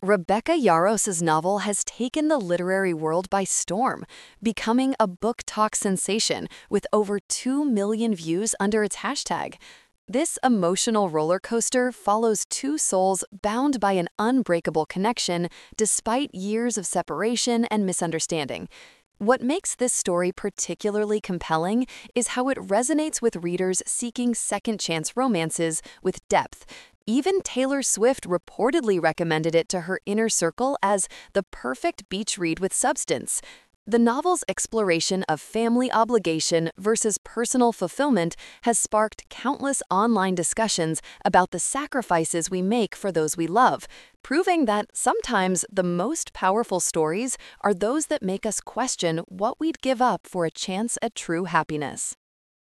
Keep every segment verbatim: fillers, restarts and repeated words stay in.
Rebecca Yaros's novel has taken the literary world by storm, becoming a book talk sensation with over two million views under its hashtag. This emotional roller coaster follows two souls bound by an unbreakable connection despite years of separation and misunderstanding. What makes this story particularly compelling is how it resonates with readers seeking second-chance romances with depth. Even Taylor Swift reportedly recommended it to her inner circle as the perfect beach read with substance. The novel's exploration of family obligation versus personal fulfillment has sparked countless online discussions about the sacrifices we make for those we love, proving that sometimes the most powerful stories are those that make us question what we'd give up for a chance at true happiness.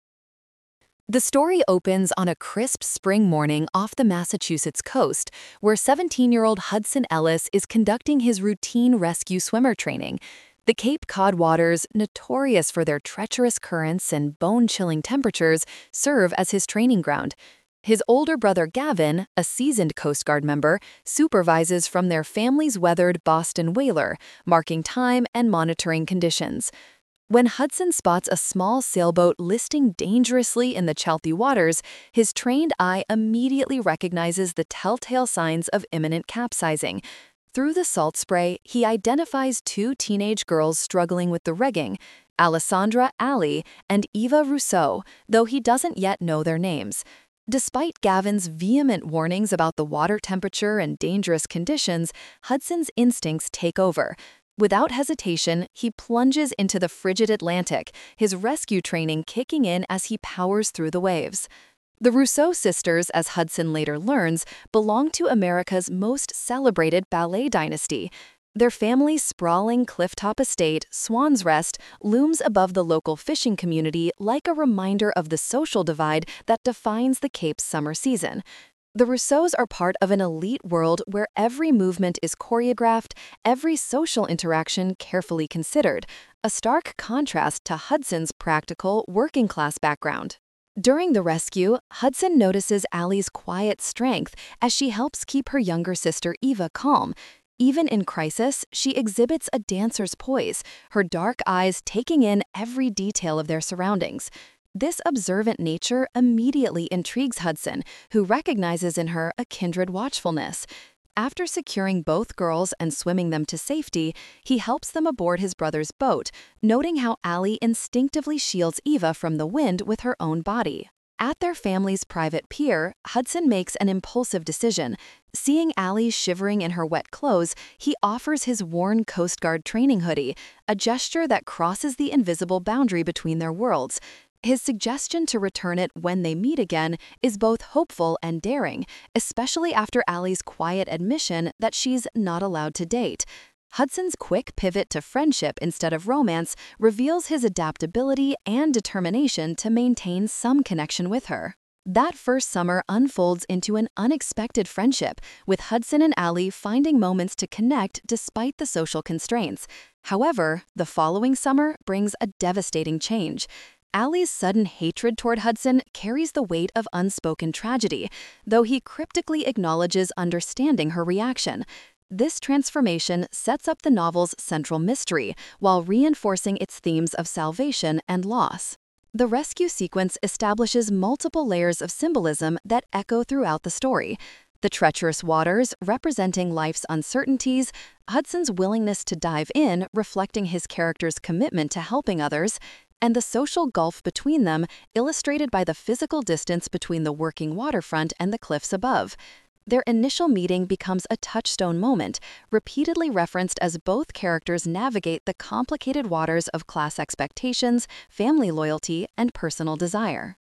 The story opens on a crisp spring morning off the Massachusetts coast, where seventeen-year-old Hudson Ellis is conducting his routine rescue swimmer training. The Cape Cod waters, notorious for their treacherous currents and bone-chilling temperatures, serve as his training ground. His older brother Gavin, a seasoned Coast Guard member, supervises from their family's weathered Boston whaler, marking time and monitoring conditions. When Hudson spots a small sailboat listing dangerously in the Chalthy waters, his trained eye immediately recognizes the telltale signs of imminent capsizing. Through the salt spray, he identifies two teenage girls struggling with the rigging, Alessandra Alley and Eva Rousseau, though he doesn't yet know their names. Despite Gavin's vehement warnings about the water temperature and dangerous conditions, Hudson's instincts take over. Without hesitation, he plunges into the frigid Atlantic, his rescue training kicking in as he powers through the waves. The Rousseau sisters, as Hudson later learns, belong to America's most celebrated ballet dynasty. Their family's sprawling clifftop estate, Swan's Rest, looms above the local fishing community like a reminder of the social divide that defines the Cape's summer season. The Rousseaus are part of an elite world where every movement is choreographed, every social interaction carefully considered, a stark contrast to Hudson's practical, working-class background. During the rescue, Hudson notices Allie's quiet strength as she helps keep her younger sister Eva calm. Even in crisis, she exhibits a dancer's poise, her dark eyes taking in every detail of their surroundings. This observant nature immediately intrigues Hudson, who recognizes in her a kindred watchfulness. After securing both girls and swimming them to safety, he helps them aboard his brother's boat, noting how Allie instinctively shields Eva from the wind with her own body. At their family's private pier, Hudson makes an impulsive decision. Seeing Allie shivering in her wet clothes, he offers his worn Coast Guard training hoodie, a gesture that crosses the invisible boundary between their worlds. His suggestion to return it when they meet again is both hopeful and daring, especially after Allie's quiet admission that she's not allowed to date. Hudson's quick pivot to friendship instead of romance reveals his adaptability and determination to maintain some connection with her. That first summer unfolds into an unexpected friendship, with Hudson and Allie finding moments to connect despite the social constraints. However, the following summer brings a devastating change. Allie's sudden hatred toward Hudson carries the weight of unspoken tragedy, though he cryptically acknowledges understanding her reaction. This transformation sets up the novel's central mystery, while reinforcing its themes of salvation and loss. The rescue sequence establishes multiple layers of symbolism that echo throughout the story. The treacherous waters, representing life's uncertainties, Hudson's willingness to dive in, reflecting his character's commitment to helping others, and the social gulf between them, illustrated by the physical distance between the working waterfront and the cliffs above. Their initial meeting becomes a touchstone moment, repeatedly referenced as both characters navigate the complicated waters of class expectations, family loyalty, and personal desire.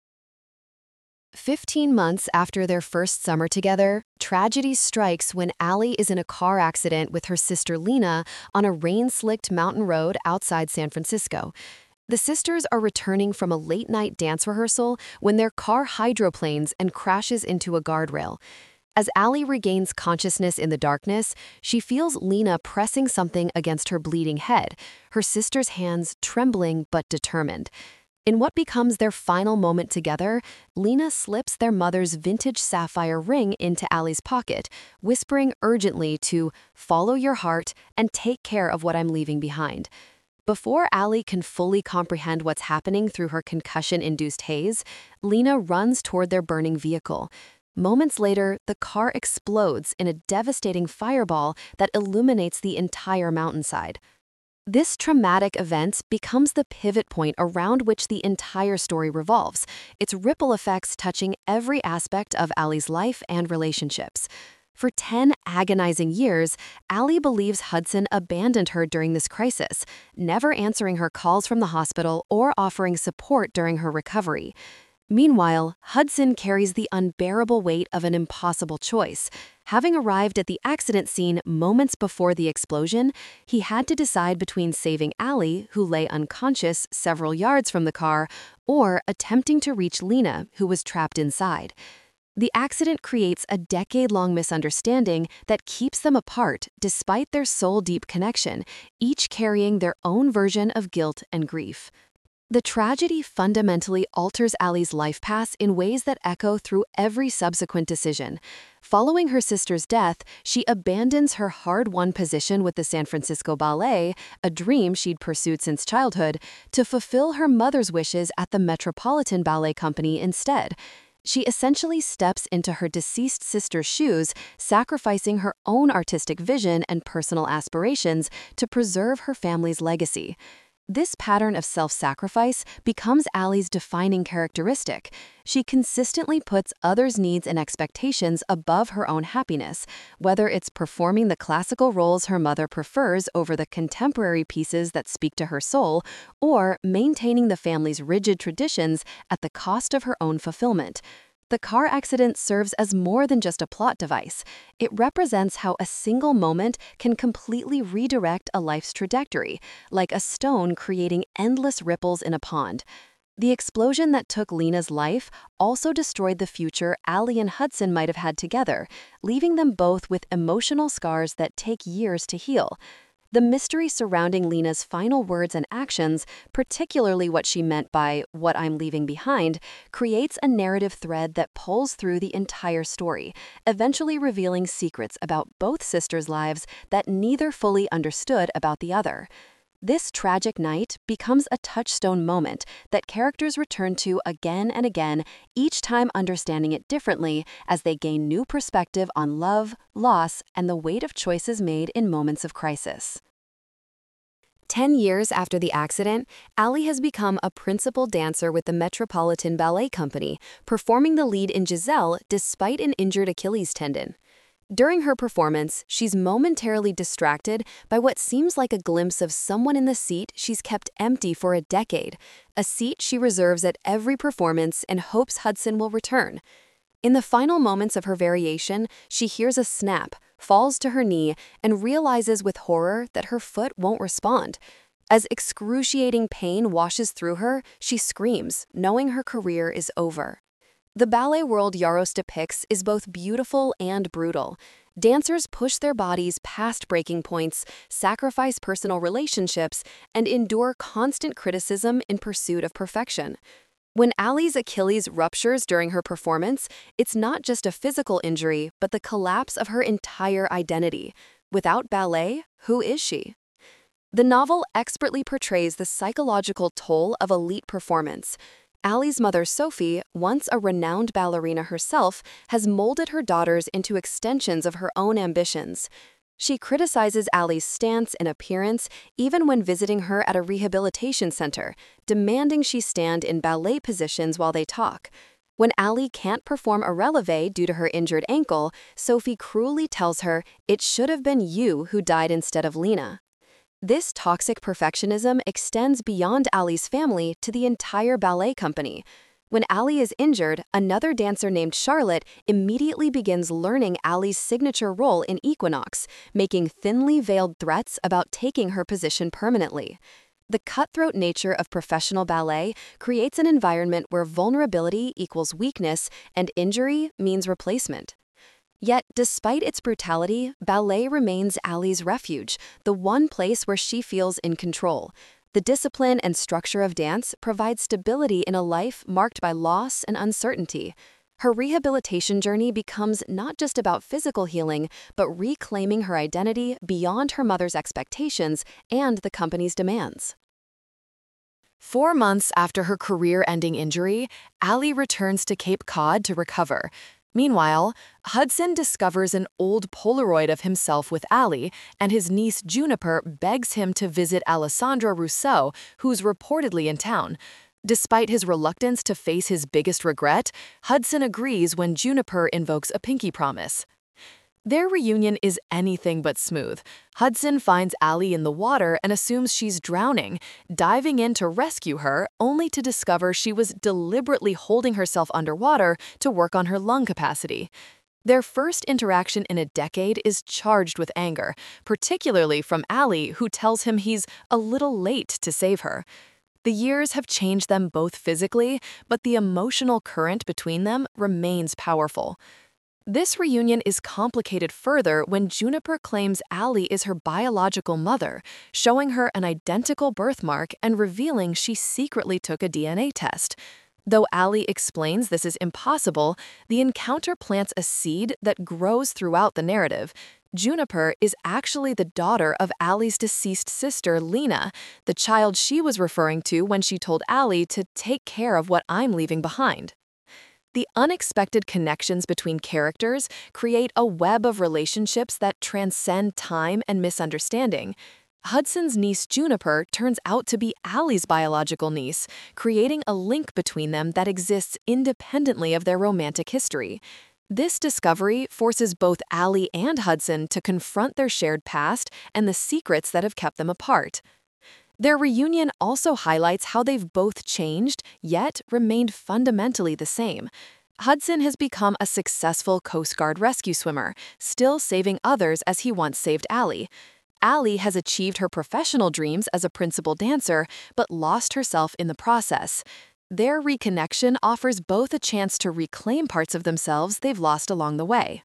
Fifteen months after their first summer together, tragedy strikes when Allie is in a car accident with her sister Lena on a rain-slicked mountain road outside San Francisco. The sisters are returning from a late-night dance rehearsal when their car hydroplanes and crashes into a guardrail. As Allie regains consciousness in the darkness, she feels Lena pressing something against her bleeding head, her sister's hands trembling but determined. In what becomes their final moment together, Lena slips their mother's vintage sapphire ring into Allie's pocket, whispering urgently to follow your heart and take care of what I'm leaving behind. Before Allie can fully comprehend what's happening through her concussion-induced haze, Lena runs toward their burning vehicle. Moments later, the car explodes in a devastating fireball that illuminates the entire mountainside. This traumatic event becomes the pivot point around which the entire story revolves, its ripple effects touching every aspect of Allie's life and relationships. For ten agonizing years, Allie believes Hudson abandoned her during this crisis, never answering her calls from the hospital or offering support during her recovery. Meanwhile, Hudson carries the unbearable weight of an impossible choice. Having arrived at the accident scene moments before the explosion, he had to decide between saving Allie, who lay unconscious several yards from the car, or attempting to reach Lena, who was trapped inside. The accident creates a decade-long misunderstanding that keeps them apart despite their soul-deep connection, each carrying their own version of guilt and grief. The tragedy fundamentally alters Allie's life path in ways that echo through every subsequent decision. Following her sister's death, she abandons her hard-won position with the San Francisco Ballet, a dream she'd pursued since childhood, to fulfill her mother's wishes at the Metropolitan Ballet Company instead. She essentially steps into her deceased sister's shoes, sacrificing her own artistic vision and personal aspirations to preserve her family's legacy. This pattern of self-sacrifice becomes Allie's defining characteristic. She consistently puts others' needs and expectations above her own happiness, whether it's performing the classical roles her mother prefers over the contemporary pieces that speak to her soul, or maintaining the family's rigid traditions at the cost of her own fulfillment. The car accident serves as more than just a plot device. It represents how a single moment can completely redirect a life's trajectory, like a stone creating endless ripples in a pond. The explosion that took Lena's life also destroyed the future Allie and Hudson might have had together, leaving them both with emotional scars that take years to heal. The mystery surrounding Lena's final words and actions, particularly what she meant by "what I'm leaving behind," creates a narrative thread that pulls through the entire story, eventually revealing secrets about both sisters' lives that neither fully understood about the other. This tragic night becomes a touchstone moment that characters return to again and again, each time understanding it differently as they gain new perspective on love, loss, and the weight of choices made in moments of crisis. Ten years after the accident, Allie has become a principal dancer with the Metropolitan Ballet Company, performing the lead in Giselle despite an injured Achilles tendon. During her performance, she's momentarily distracted by what seems like a glimpse of someone in the seat she's kept empty for a decade, a seat she reserves at every performance and hopes Hudson will return. In the final moments of her variation, she hears a snap, falls to her knee, and realizes with horror that her foot won't respond. As excruciating pain washes through her, she screams, knowing her career is over. The ballet world Yarros depicts is both beautiful and brutal. Dancers push their bodies past breaking points, sacrifice personal relationships, and endure constant criticism in pursuit of perfection. When Allie's Achilles ruptures during her performance, it's not just a physical injury, but the collapse of her entire identity. Without ballet, who is she? The novel expertly portrays the psychological toll of elite performance. Allie's mother, Sophie, once a renowned ballerina herself, has molded her daughters into extensions of her own ambitions. She criticizes Allie's stance and appearance even when visiting her at a rehabilitation center, demanding she stand in ballet positions while they talk. When Allie can't perform a releve due to her injured ankle, Sophie cruelly tells her, "It should have been you who died instead of Lena." This toxic perfectionism extends beyond Allie's family to the entire ballet company. When Allie is injured, another dancer named Charlotte immediately begins learning Allie's signature role in Equinox, making thinly veiled threats about taking her position permanently. The cutthroat nature of professional ballet creates an environment where vulnerability equals weakness and injury means replacement. Yet, despite its brutality, ballet remains Allie's refuge, the one place where she feels in control. The discipline and structure of dance provide stability in a life marked by loss and uncertainty. Her rehabilitation journey becomes not just about physical healing, but reclaiming her identity beyond her mother's expectations and the company's demands. Four months after her career-ending injury, Allie returns to Cape Cod to recover. Meanwhile, Hudson discovers an old Polaroid of himself with Allie, and his niece Juniper begs him to visit Alessandra Rousseau, who's reportedly in town. Despite his reluctance to face his biggest regret, Hudson agrees when Juniper invokes a pinky promise. Their reunion is anything but smooth. Hudson finds Allie in the water and assumes she's drowning, diving in to rescue her, only to discover she was deliberately holding herself underwater to work on her lung capacity. Their first interaction in a decade is charged with anger, particularly from Allie, who tells him he's a little late to save her. The years have changed them both physically, but the emotional current between them remains powerful. This reunion is complicated further when Juniper claims Allie is her biological mother, showing her an identical birthmark and revealing she secretly took a D N A test. Though Allie explains this is impossible, the encounter plants a seed that grows throughout the narrative. Juniper is actually the daughter of Allie's deceased sister, Lena, the child she was referring to when she told Allie to take care of what I'm leaving behind. The unexpected connections between characters create a web of relationships that transcend time and misunderstanding. Hudson's niece Juniper turns out to be Allie's biological niece, creating a link between them that exists independently of their romantic history. This discovery forces both Allie and Hudson to confront their shared past and the secrets that have kept them apart. Their reunion also highlights how they've both changed, yet remained fundamentally the same. Hudson has become a successful Coast Guard rescue swimmer, still saving others as he once saved Allie. Allie has achieved her professional dreams as a principal dancer, but lost herself in the process. Their reconnection offers both a chance to reclaim parts of themselves they've lost along the way.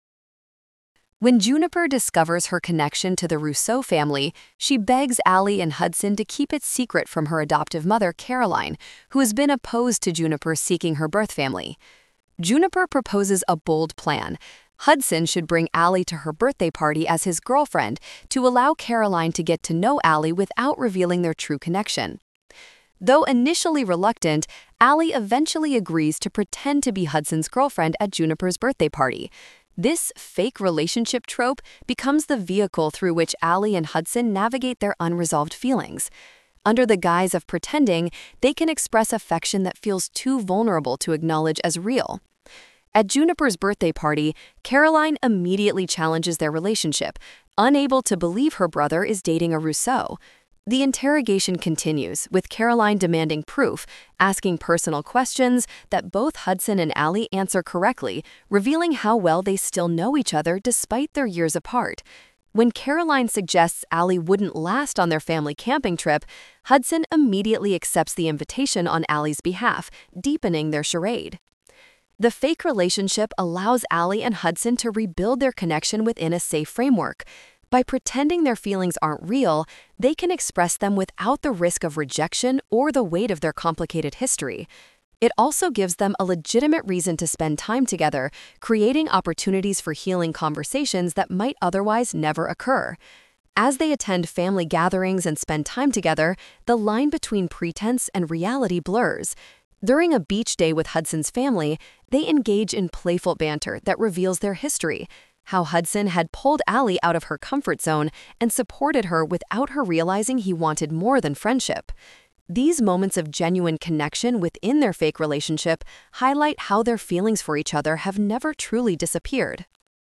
When Juniper discovers her connection to the Rousseau family, she begs Allie and Hudson to keep it secret from her adoptive mother, Caroline, who has been opposed to Juniper seeking her birth family. Juniper proposes a bold plan. Hudson should bring Allie to her birthday party as his girlfriend to allow Caroline to get to know Allie without revealing their true connection. Though initially reluctant, Allie eventually agrees to pretend to be Hudson's girlfriend at Juniper's birthday party. This fake relationship trope becomes the vehicle through which Allie and Hudson navigate their unresolved feelings. Under the guise of pretending, they can express affection that feels too vulnerable to acknowledge as real. At Juniper's birthday party, Caroline immediately challenges their relationship, unable to believe her brother is dating a Rousseau. The interrogation continues, with Caroline demanding proof, asking personal questions that both Hudson and Allie answer correctly, revealing how well they still know each other despite their years apart. When Caroline suggests Allie wouldn't last on their family camping trip, Hudson immediately accepts the invitation on Allie's behalf, deepening their charade. The fake relationship allows Allie and Hudson to rebuild their connection within a safe framework. By pretending their feelings aren't real, they can express them without the risk of rejection or the weight of their complicated history. It also gives them a legitimate reason to spend time together, creating opportunities for healing conversations that might otherwise never occur. As they attend family gatherings and spend time together, the line between pretense and reality blurs. During a beach day with Hudson's family, they engage in playful banter that reveals their history, how Hudson had pulled Allie out of her comfort zone and supported her without her realizing he wanted more than friendship. These moments of genuine connection within their fake relationship highlight how their feelings for each other have never truly disappeared.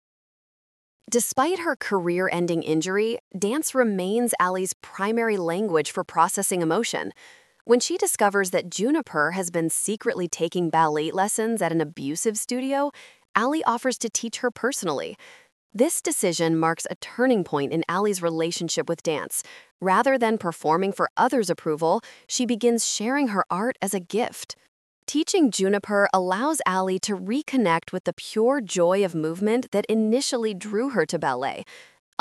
Despite her career-ending injury, dance remains Allie's primary language for processing emotion. When she discovers that Juniper has been secretly taking ballet lessons at an abusive studio, Allie offers to teach her personally. This decision marks a turning point in Allie's relationship with dance. Rather than performing for others' approval, she begins sharing her art as a gift. Teaching Juniper allows Allie to reconnect with the pure joy of movement that initially drew her to ballet.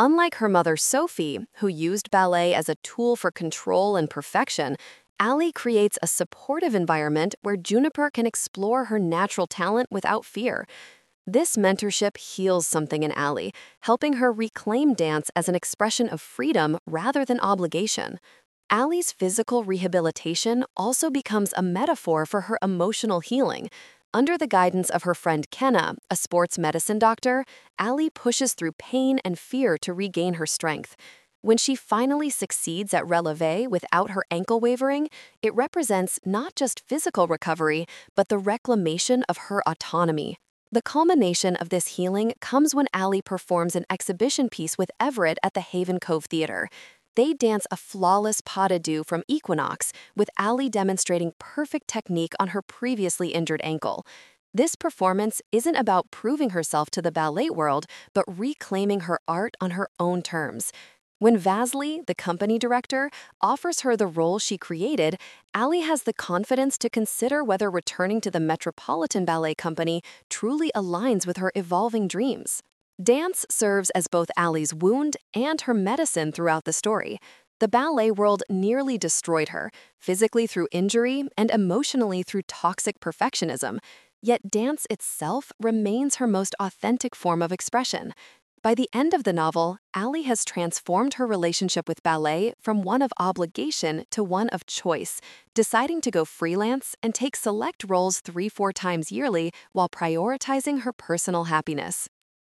Unlike her mother Sophie, who used ballet as a tool for control and perfection, Allie creates a supportive environment where Juniper can explore her natural talent without fear. This mentorship heals something in Allie, helping her reclaim dance as an expression of freedom rather than obligation. Allie's physical rehabilitation also becomes a metaphor for her emotional healing. Under the guidance of her friend Kenna, a sports medicine doctor, Allie pushes through pain and fear to regain her strength. When she finally succeeds at releve without her ankle wavering, it represents not just physical recovery, but the reclamation of her autonomy. The culmination of this healing comes when Allie performs an exhibition piece with Everett at the Haven Cove Theater. They dance a flawless pas de deux from Equinox, with Allie demonstrating perfect technique on her previously injured ankle. This performance isn't about proving herself to the ballet world, but reclaiming her art on her own terms. When Vasily, the company director, offers her the role she created, Allie has the confidence to consider whether returning to the Metropolitan Ballet Company truly aligns with her evolving dreams. Dance serves as both Allie's wound and her medicine throughout the story. The ballet world nearly destroyed her, physically through injury and emotionally through toxic perfectionism. Yet dance itself remains her most authentic form of expression. By the end of the novel, Allie has transformed her relationship with ballet from one of obligation to one of choice, deciding to go freelance and take select roles three, four times yearly while prioritizing her personal happiness.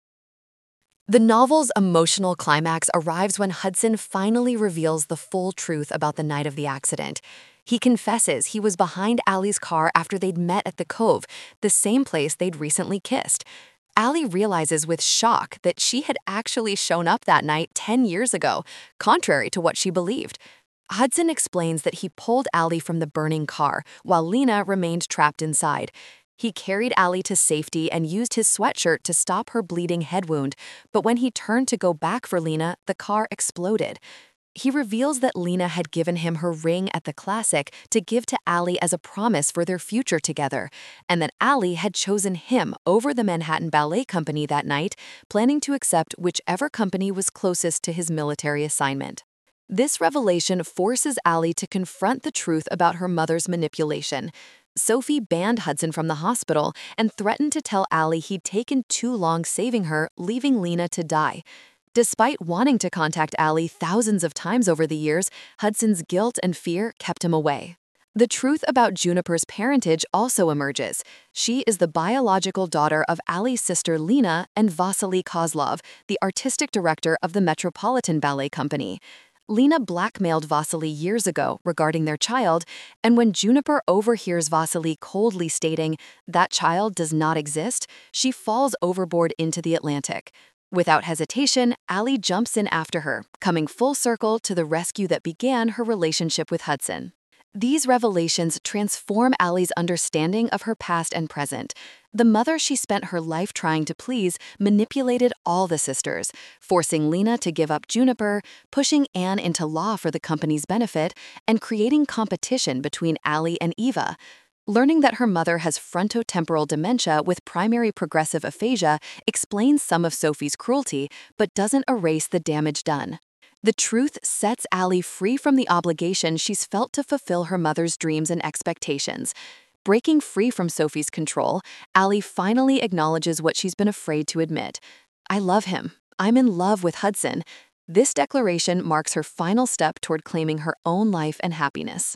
The novel's emotional climax arrives when Hudson finally reveals the full truth about the night of the accident. He confesses he was behind Allie's car after they'd met at the Cove, the same place they'd recently kissed. Allie realizes with shock that she had actually shown up that night ten years ago, contrary to what she believed. Hudson explains that he pulled Allie from the burning car, while Lena remained trapped inside. He carried Allie to safety and used his sweatshirt to stop her bleeding head wound, but when he turned to go back for Lena, the car exploded. He reveals that Lena had given him her ring at the Classic to give to Allie as a promise for their future together, and that Allie had chosen him over the Manhattan Ballet Company that night, planning to accept whichever company was closest to his military assignment. This revelation forces Allie to confront the truth about her mother's manipulation. Sophie banned Hudson from the hospital and threatened to tell Allie he'd taken too long saving her, leaving Lena to die. Despite wanting to contact Allie thousands of times over the years, Hudson's guilt and fear kept him away. The truth about Juniper's parentage also emerges. She is the biological daughter of Allie's sister Lena and Vasily Kozlov, the artistic director of the Metropolitan Ballet Company. Lena blackmailed Vasily years ago regarding their child, and when Juniper overhears Vasily coldly stating, "That child does not exist," she falls overboard into the Atlantic. Without hesitation, Allie jumps in after her, coming full circle to the rescue that began her relationship with Hudson. These revelations transform Allie's understanding of her past and present. The mother she spent her life trying to please manipulated all the sisters, forcing Lena to give up Juniper, pushing Anne into law for the company's benefit, and creating competition between Allie and Eva. Learning that her mother has frontotemporal dementia with primary progressive aphasia explains some of Sophie's cruelty, but doesn't erase the damage done. The truth sets Allie free from the obligation she's felt to fulfill her mother's dreams and expectations. Breaking free from Sophie's control, Allie finally acknowledges what she's been afraid to admit. "I love him. I'm in love with Hudson." This declaration marks her final step toward claiming her own life and happiness.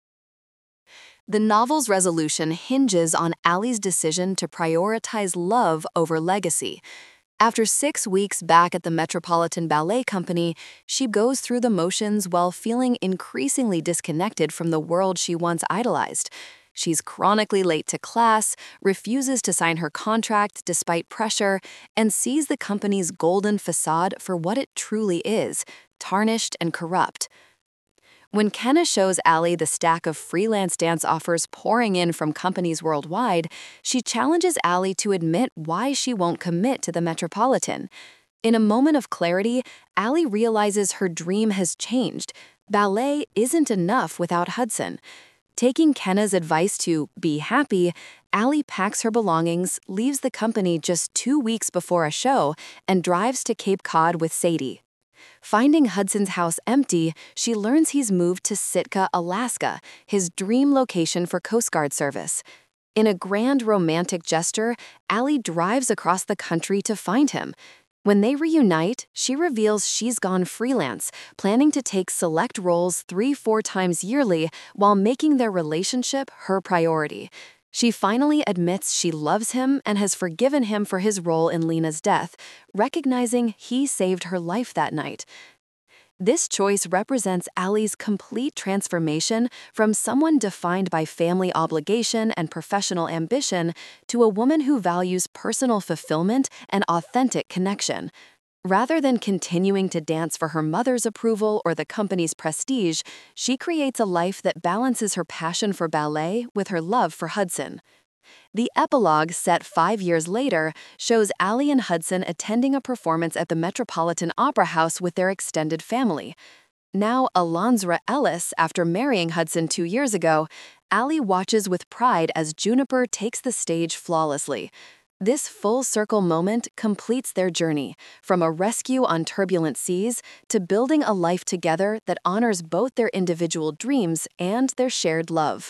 The novel's resolution hinges on Allie's decision to prioritize love over legacy. After six weeks back at the Metropolitan Ballet Company, she goes through the motions while feeling increasingly disconnected from the world she once idolized. She's chronically late to class, refuses to sign her contract despite pressure, and sees the company's golden facade for what it truly is, tarnished and corrupt. When Kenna shows Allie the stack of freelance dance offers pouring in from companies worldwide, she challenges Allie to admit why she won't commit to the Metropolitan. In a moment of clarity, Allie realizes her dream has changed. Ballet isn't enough without Hudson. Taking Kenna's advice to be happy, Allie packs her belongings, leaves the company just two weeks before a show, and drives to Cape Cod with Sadie, Finding Hudson's house empty, she learns he's moved to Sitka, Alaska, his dream location for Coast Guard service. In a grand romantic gesture, Allie drives across the country to find him. When they reunite, she reveals she's gone freelance, planning to take select roles three, four times yearly while making their relationship her priority. She finally admits she loves him and has forgiven him for his role in Lena's death, recognizing he saved her life that night. This choice represents Allie's complete transformation from someone defined by family obligation and professional ambition to a woman who values personal fulfillment and authentic connection. Rather than continuing to dance for her mother's approval or the company's prestige, she creates a life that balances her passion for ballet with her love for Hudson. The epilogue, set five years later, shows Allie and Hudson attending a performance at the Metropolitan Opera House with their extended family. Now Alonsra Ellis, after marrying Hudson two years ago, Allie watches with pride as Juniper takes the stage flawlessly. This full-circle moment completes their journey, from a rescue on turbulent seas to building a life together that honors both their individual dreams and their shared love.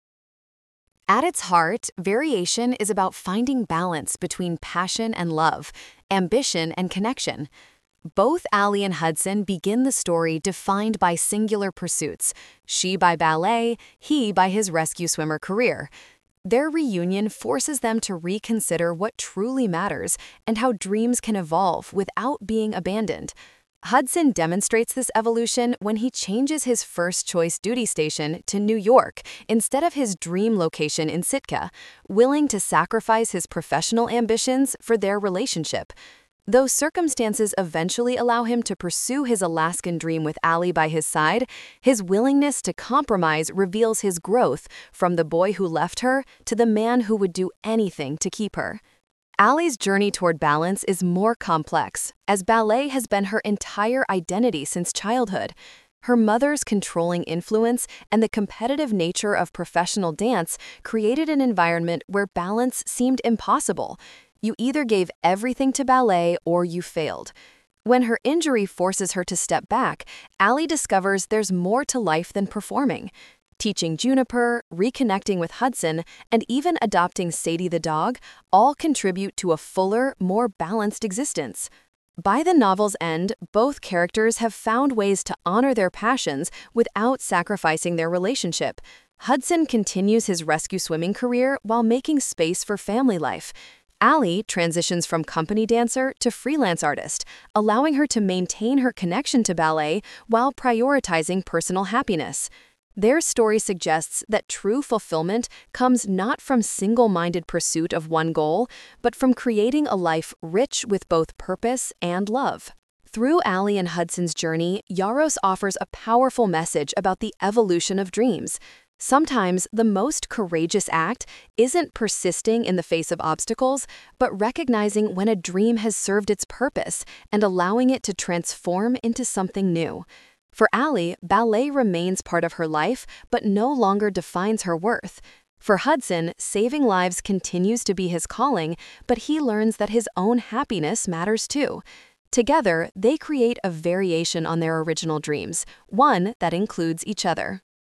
At its heart, Variation is about finding balance between passion and love, ambition and connection. Both Allie and Hudson begin the story defined by singular pursuits, she by ballet, he by his rescue swimmer career. Their reunion forces them to reconsider what truly matters and how dreams can evolve without being abandoned. Hudson demonstrates this evolution when he changes his first-choice duty station to New York instead of his dream location in Sitka, willing to sacrifice his professional ambitions for their relationship. Though circumstances eventually allow him to pursue his Alaskan dream with Allie by his side, his willingness to compromise reveals his growth from the boy who left her to the man who would do anything to keep her. Allie's journey toward balance is more complex, as ballet has been her entire identity since childhood. Her mother's controlling influence and the competitive nature of professional dance created an environment where balance seemed impossible. You either gave everything to ballet or you failed. When her injury forces her to step back, Allie discovers there's more to life than performing. Teaching Juniper, reconnecting with Hudson, and even adopting Sadie the dog all contribute to a fuller, more balanced existence. By the novel's end, both characters have found ways to honor their passions without sacrificing their relationship. Hudson continues his rescue swimming career while making space for family life. Allie transitions from company dancer to freelance artist, allowing her to maintain her connection to ballet while prioritizing personal happiness. Their story suggests that true fulfillment comes not from single-minded pursuit of one goal, but from creating a life rich with both purpose and love. Through Allie and Hudson's journey, Yaros offers a powerful message about the evolution of dreams. Sometimes the most courageous act isn't persisting in the face of obstacles, but recognizing when a dream has served its purpose and allowing it to transform into something new. For Allie, ballet remains part of her life, but no longer defines her worth. For Hudson, saving lives continues to be his calling, but he learns that his own happiness matters too. Together, they create a variation on their original dreams, one that includes each other.